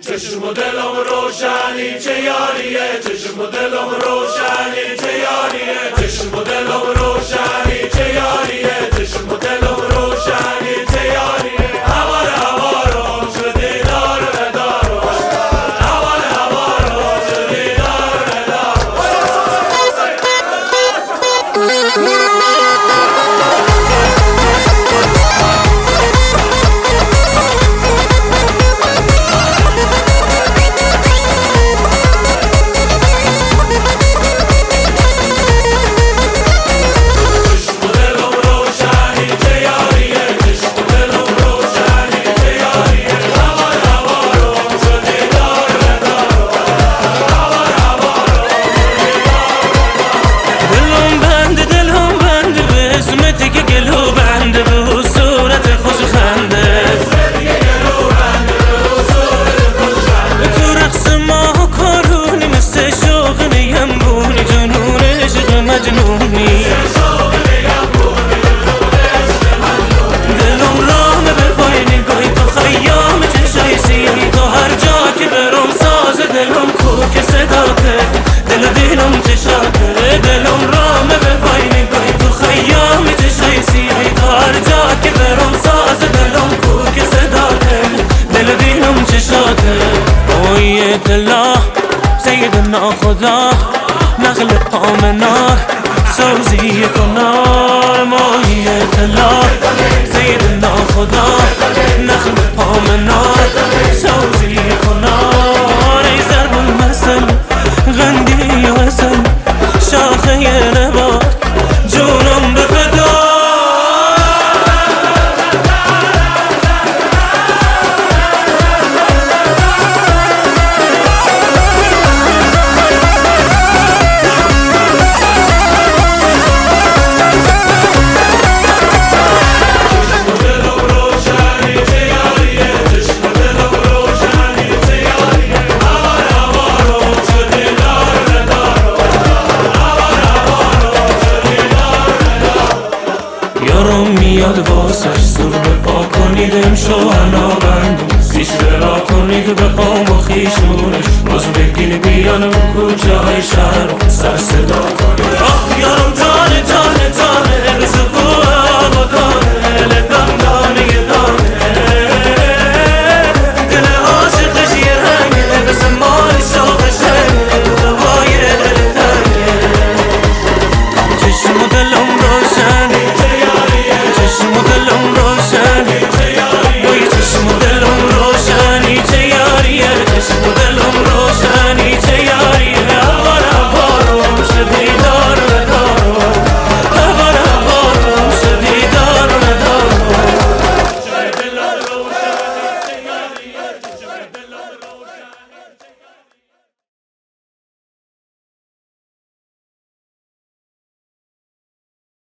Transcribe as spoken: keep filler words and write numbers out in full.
چشم و دلم روشنی چه یاریه، چشم و دلم روشنی چه یاریه، چشم و دلم روشنی چه یاریه، چشم و دلم روشنی چه یاریه. هوار هوارم شدی دار و دارم، هوار هوارم شدی دار و دارم. دلا سیدنا خدا نخل پامنار سوزی کنار ماهی دلا سیدنا خدا نخل پامنار سوزی کنار ای ضرب المثل غندی و حسن شاخه نبات جونم به فدا. میاد واسش زور به پا کنید امشو انا بندم پیش برا کنید بخوام و خیشونش باز بگین بیان و کوچه های شهر سر صدا